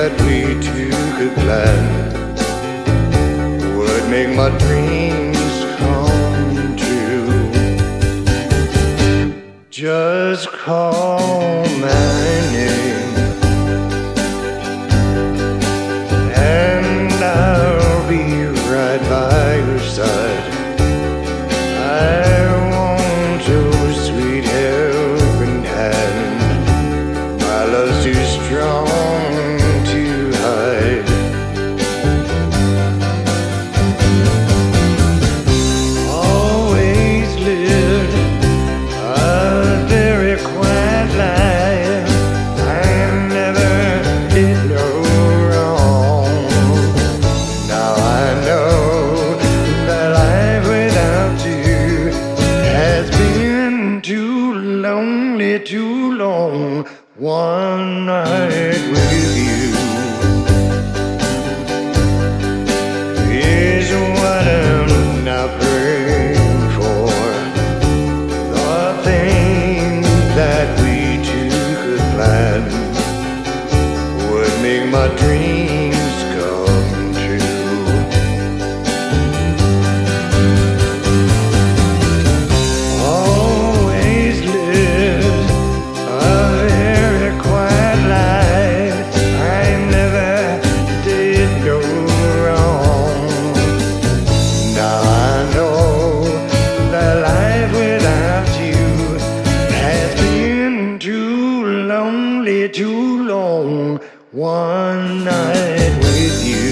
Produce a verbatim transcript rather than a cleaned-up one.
that we two could plan would make my dreams come true. Just call my name and I'll be right by your side. I want your sweet helping hand. My love's too strong to hide. Always lived a very quiet life. I never did no wrong. Now I know that life without you has been too lonely, too long. One night with you is what I'm now praying for. The things that we two could plan would make my dreams come true. Always lived a very quiet life. I never did no wrong. Now I know that life without you has been too lonely, too long. One night with you